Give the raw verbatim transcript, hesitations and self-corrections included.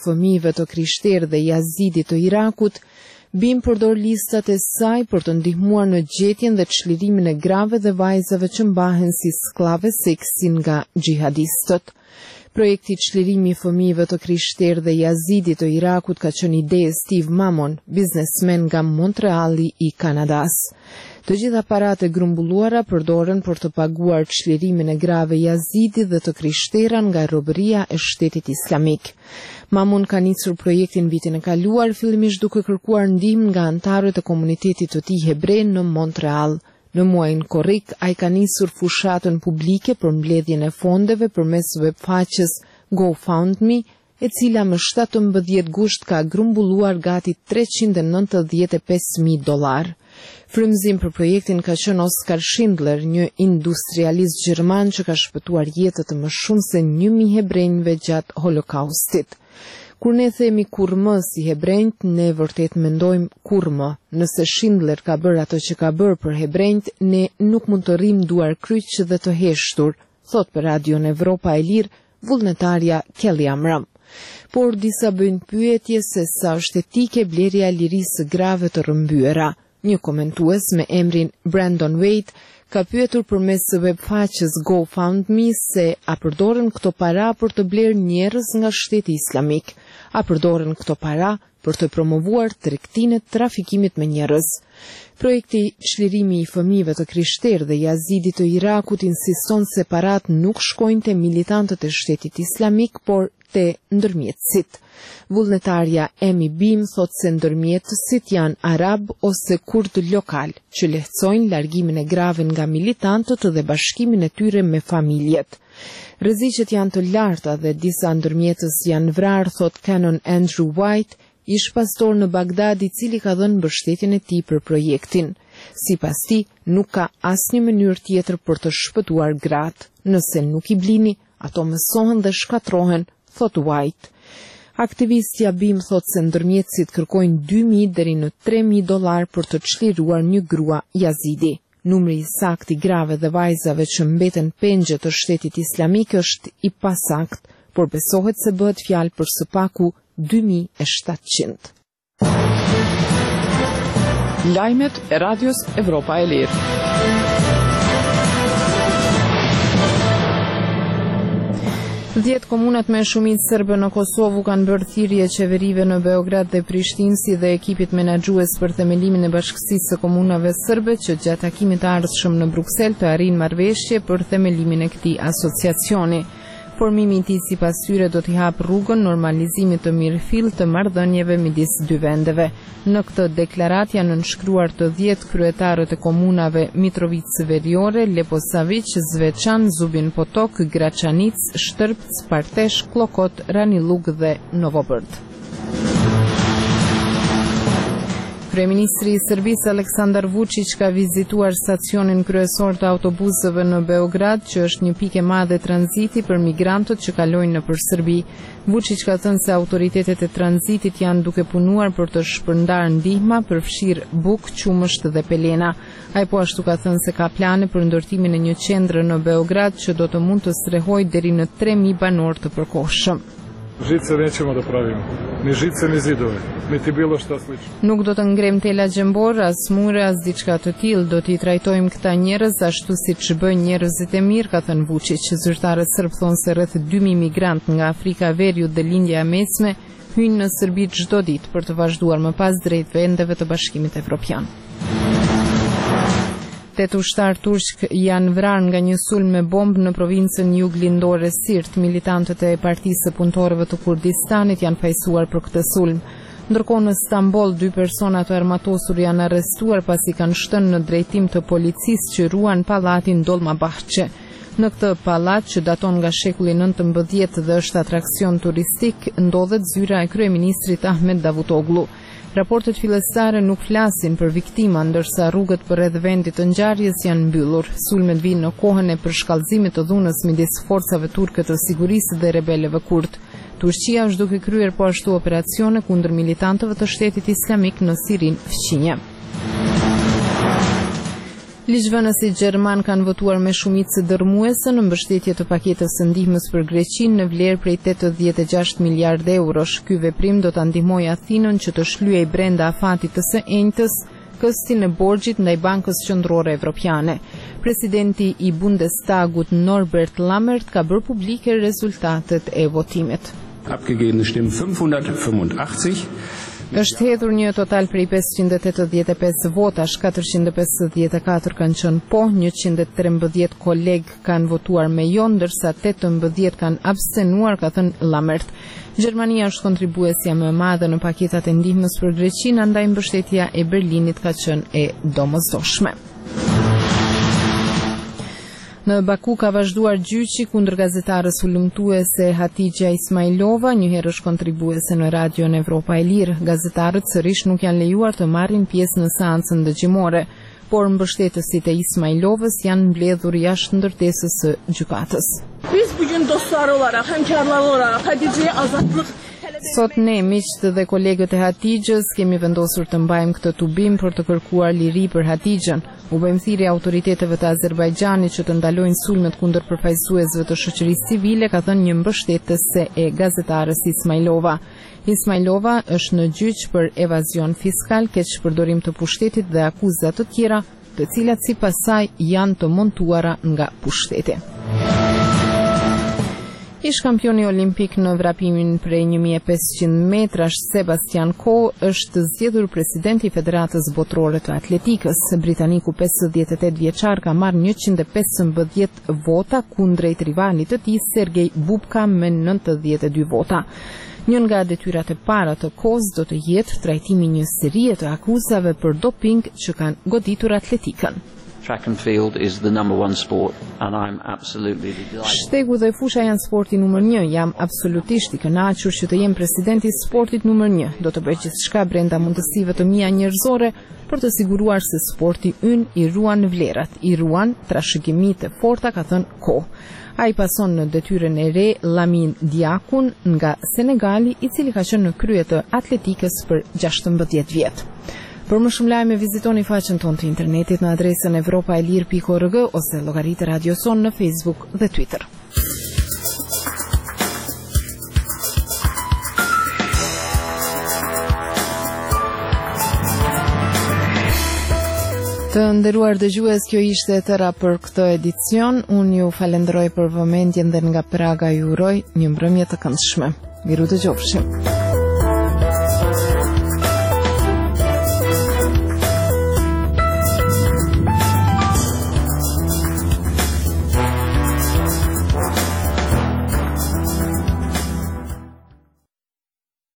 fëmijëve të krishterë dhe jazidit të Irakut, B I M përdor listat e saj për të ndihmuar në gjetjen dhe çlirimin e grave dhe vajzave që mbahen si skllave seksin nga xhihadistët. Projekti çlirimi i fëmijëve të krishterë dhe jazidit të Irakut ka qenë ide e Steve Mammon, biznesmen nga Montreali i Kanadas. Të gjitha paratë e grumbulluara përdoren për të paguar çlirimin e grave jazidit dhe të krishtera nga robëria e Shtetit Islamik. Mamun ka nisur projektin vitin e kaluar, fillimisht duke kërkuar ndihmë nga anëtarët e komunitetit të tij hebrej në Montreal. Në muajin korrik, ai ka nisur fushatën publike për mbledhjen e fondeve përmes webfaqes GoFundMe, e cila më shtatëmbëdhjetë gusht ka grumbulluar gati treqind e nëntëdhjetë e pesë mijë dollar. Frymëzim për projektin ka qenë Oskar Schindler, një industrialist gjerman që ka shpëtuar jetët të më shumë se një mijë hebrejve gjatë Holokaustit. Kur ne themi kur më si hebrejt, ne vërtet mendojmë kur më. Nëse Schindler ka bërë ato që ka bërë për hebrejt, ne nuk mund të rrim duar kryq dhe të heshtur, thot për Radion Evropa e Lirë vullnetarja Kelly Amram. Por disa bëjnë pyetje se sa është etike blerja e lirisë së grave të rrëmbyera. Një komentues me emrin Brandon Wade ka pyetur përmes webfaqes GoFundMe se a përdoren këto para për të blerë njerëz nga Shteti Islamik, a përdoren këto para për të promovuar tregtinë e trafikimit me njerëz. Projekti çlirimi i fëmijëve të krishterë dhe jazidit të Irakut insiston se parat nuk shkojnë te militantët e Shtetit Islamik, por te ndërmjetësit. Vullnetarja Emi Bim thot se ndërmjetësit janë arab ose kurd lokal, që lehtësojnë largimin e grave nga militantët dhe bashkimin e tyre me familjet. Rreziqet janë të larta dhe disa ndërmjetës janë vrarë, thot Canon Andrew White, ish pastor në Bagdad i cili ka dhënë mbështetjen e tij për projektin. Sipas tij, nuk ka asnjë mënyrë tjetër për të shpëtuar gratë. Nëse nuk i blini, ato mësohen dhe shkatrohen, thot White. Aktivistja B I M thot se ndërmjetësit kërkojnë dy mijë deri në tre mijë dollar për të çliruar një grua jazidi. Numri i saktë i grave dhe vajzave që mbeten pengje të Shtetit Islamik është i pasakt, por besohet se bëhet fjalë për së paku dy mijë e shtatëqind. Lajmet e Radios Evropa e Lirë. Dhjetë komunat me shumicë serbe në Kosovë kanë bërë thirrje qeverive në Beograd dhe Prishtinë si dhe ekipit menaxhues për themelimin e Bashkësisë së Komunave Serbe që gjatë takimit të ardhshëm në Bruksel të arrijnë marrëveshje për themelimin e këtij asociacioni. Formimi i tij sipas tyre do t'i hap rrugën normalizimit të mirëfill të marrëdhënieve midis dy vendeve. Në këtë deklaratë janë nënshkruar të dhjetë kryetarët e komunave Mitrovica Veriore, Leposavić, Zvečan, Zubin Potok, Gračanic, Shtrpc, Partesh, Klokot, Ranilug dhe Novobërd. Kryeministri i Serbisë Aleksandar Vučić ka vizituar stacionin kryesor të autobusëve në Beograd, që është një pikë e madhe tranziti për migrantët që kalojnë nëpër Serbi. Vučić ka thënë se autoritetet e tranzitit janë duke punuar për të shpërndarë ndihma, përfshirë bukë, qumësht dhe pelena. Ai po ashtu ka thënë se ka plane për ndërtimin e një qendre në Beograd që do të mund të strehojë deri në tre mijë banor të përkohshëm. Žice nećemo da pravimo, ni žice ni zidove, niti bilo šta slično. Nuk do të ngrem tela gjembor, as mure, as diçka të tillë, do t'i trajtojmë këta njerëz ashtu siç bëjnë njerëzit e mirë, ka thënë Vučić. Zyrtarët serb thonë se rreth dy mijë migrant nga Afrika e Veriut dhe Lindja e Mesme hyjnë në Serbi çdo ditë për të vazhduar më pas drejt vendeve të Bashkimit Evropian. Tetë ushtar turq janë vrarë nga një sulm me bombë në provincën juglindore Sirt. Militantët e Partisë së Punëtorëve të Kurdistanit janë fajsuar për këtë sulm. Ndërkohë në Stamboll, dy persona të armatosur janë arrestuar pasi kanë shtënë në drejtim të policisë që ruan pallatin Dolmabahçe. Në këtë pallat, që daton nga shekulli nëntëmbëdhjetë dhe është atraksion turistik, ndodhet zyra e kryeministrit Ahmet Davutoglu. Raportet fillestare nuk flasin për viktima, ndërsa rrugët përreth vendit të ngjarjes janë mbyllur. Sulmet vinë në kohën e përshkallëzimit të dhunës midis forcave turke të sigurisë dhe rebelëve kurd. Turqia është duke kryer po ashtu operacione kundër militantëve të Shtetit Islamik në Sirin fqinje. Ligjvënësit gjerman kanë votuar me shumicë dërmuese në mbështetje të paketës së ndihmës për Greqinë në vlerë prej tetëdhjetë e gjashtë miliardë eurosh. Ky veprim do ta ndihmojë Athinën që të shlyej brenda afatit të së enjtës këstin e borxhit ndaj Bankës Qendrore Evropiane. Presidenti i Bundestagut Norbert Lammert ka bërë publike rezultatet e votimit. Abgegebene Stimmen fünfhundertfünfundachtzig. Është hedhur një total prej pesëqind e tetëdhjetë e pesë votash, katërqind e pesëdhjetë e katër kanë qenë po, njëqind e trembëdhjetë kolegë kanë votuar me jo, ndërsa tetëmbëdhjetë kanë abstenuar, ka thënë Lammert. Gjermania është kontribuesja më e madhe në paketat e ndihmës për Greqinë, andaj mbështetja e Berlinit ka qenë e domosdoshme. Në Baku ka vazhduar gjyqi kundër gazetarës hulumtuese Hatixha Ismailova, një herësh kontribuese në Radion Evropa e Lirë. Gazetarët sërish nuk janë lejuar të marrin pjesë në seancën dëgjimore, por mbështetësit e Ismailovës janë mbledhur jashtë ndërtesës së gjykatës. Biz bugün dostlar olarak, hemkarlar olarak Hatixha'ya azatlık. Sot ne, miqtë dhe kolegët e Hatixhës, kemi vendosur të mbajmë këtë tubim për të kërkuar liri për Hatixhën. U bëjmë thirrje autoriteteve të Azerbajxhanit që të ndalojnë sulmet kundër përfaqësuesve të shoqërisë civile, ka thënë një mbështetëse e gazetarës Ismailova. Ismailova është në gjyq për evazion fiskal, keqpërdorim të pushtetit dhe akuza të tjera, të cilat sipas saj janë të montuara nga pushteti. Ish kampioni olimpik në vrapimin prej një mijë e pesëqind metrash Sebastian Coe është zgjedhur presidenti i Federatës Botërore të Atletikës. Britaniku pesëdhjetë e tetë vjeçar ka marrë njëqind e pesëmbëdhjetë vota kundrejt rivalit të tij Sergej Bubka me nëntëdhjetë e dy vota. Një nga detyrat e para të Coes do të jetë trajtimi një serie të akuzave për doping që kanë goditur atletikën. Track and field is the number one sport and I'm absolutely delighted. Shtegu dhe fusha janë sporti numër një. Jam absolutisht i kënaqur që të jem presidenti i sportit numër një. Do të bëj gjithçka brenda mundësive të mia njerëzore për të siguruar se sporti ynë i ruan vlerat, i ruan trashëgimitë e forta, ka thënë Coe. Ai pason në detyrën e re Lamin Diakun nga Senegali, i cili ka qenë në krye të atletikës për gjashtëmbëdhjetë vjet. Për më shumë lajme vizitoni faqen tonë të internetit në adresën evropaelir pikë org ose llogaritë Radio Son në Facebook dhe Twitter. Të nderuar dëgjues, kjo ishte e tëra për këtë edicion. Unë ju falenderoj për vëmendjen dhe nga Praga ju uroj një mbrëmje të këndshme. Miru dëgjofshim.